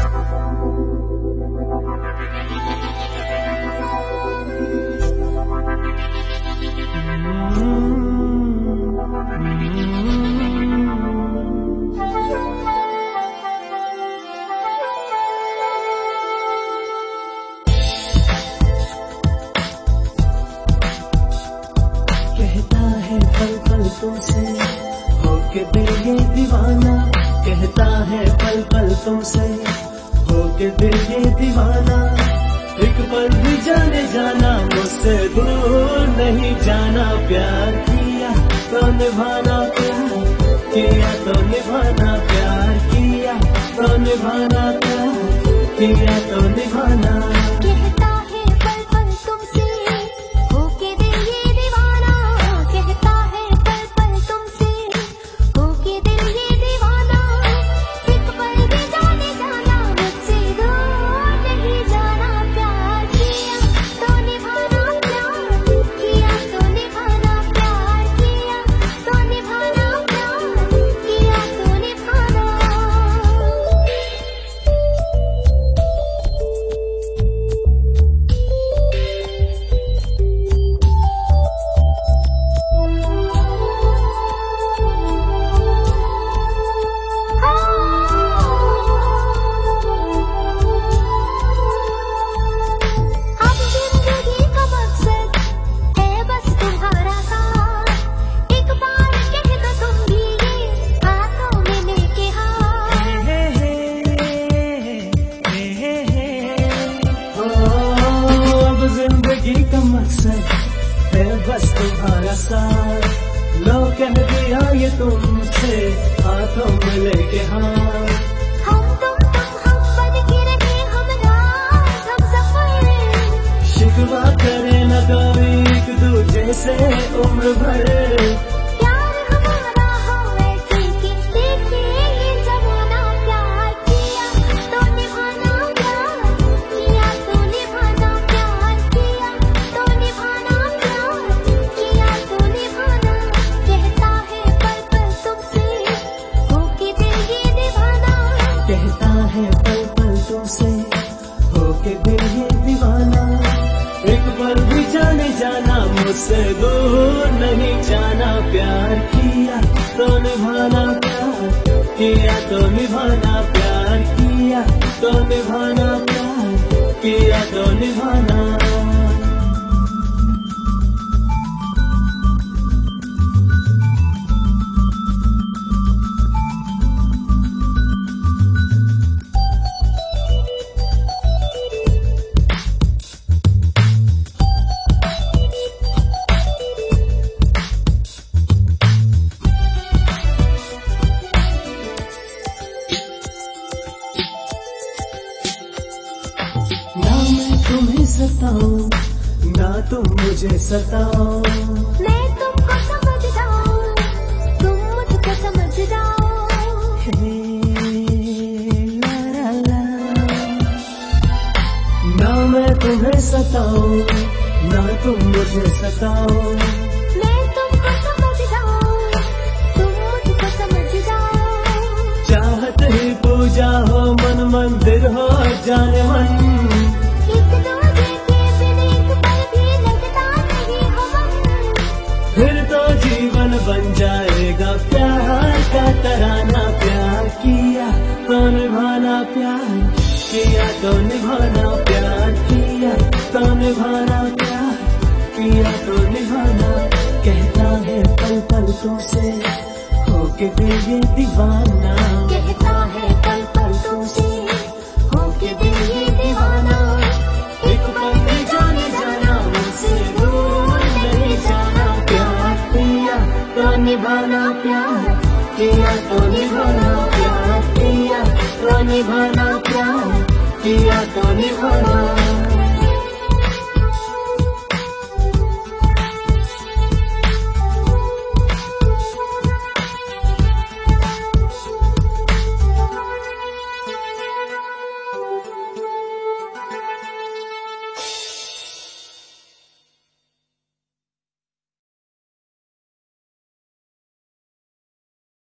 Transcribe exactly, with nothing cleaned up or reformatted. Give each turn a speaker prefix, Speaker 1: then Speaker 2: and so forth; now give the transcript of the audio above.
Speaker 1: तुमसे होके दिल ये दीवाना, कहता है पल पल तुमसे होके दिल ये दीवाना। एक पल भी जाने जाना मुझसे दूर नहीं जाना, प्यार किया तो निभाना, प्यार किया तो निभाना, प्यार किया तो निभाना, प्यार किया तो निभाना। है बस तुम्हारा साथ, लो कह दिया ये तुमसे हाथों में लेके हाथ।
Speaker 2: हम तुम तुम हम बन के रहे हम रात हम सफर,
Speaker 1: शिकवा करे न कोई एक दूजे से उम्र भर।
Speaker 2: प्यार हमारा हमें की देखे ये जमाना, प्यार किया तो निभाना, प्यार किया तो निभाना, प्यार किया तो निभाना, प्यार किया तो निभाना। कहता है पल पल तुमसे होके दिल ये दीवाना,
Speaker 1: कहता है पल पल तुमसे होके दिल ये दीवाना। एक पल भी जाने जाना मुझसे दूर नहीं जाना, प्यार किया तो निभाना, प्यार किया तो निभाना, प्यार किया तो निभाना, प्यार किया तो निभाना। ना मैं तुम्हें सताऊं ना तुम मुझे सताओ,
Speaker 2: मैं तुमको समझ जाऊं तुम मुझको समझ जाओ।
Speaker 1: हे ला ला ला। ना मैं तुम्हें सताऊं ना तुम मुझे सताओ,
Speaker 2: मैं तुमको समझ जाऊं तुम मुझको समझ जाओ।
Speaker 1: चाहत ही पूजा हो मन मंदिर हो जाने मन,
Speaker 2: एक दूजे के बिन एक पल भी लगता नहीं हम,
Speaker 1: फिर तो जीवन बन जाएगा प्यार का तराना। प्यार किया तो निभाना, प्यार किया तो निभाना, प्यार किया तो निभाना, प्यार किया तो निभाना। कहता है पल पल तुमसे होके दिल ये दीवाना,
Speaker 2: कहता है पल पल तुमसे होके दिल ये दीवाना।
Speaker 1: एक पल भी जाने जाना मुझसे दूर नहीं जाना, प्यार किया तो निभाना, प्यार किया तो निभाना, प्यार किया तो निभाना, प्यार किया तो निभाना।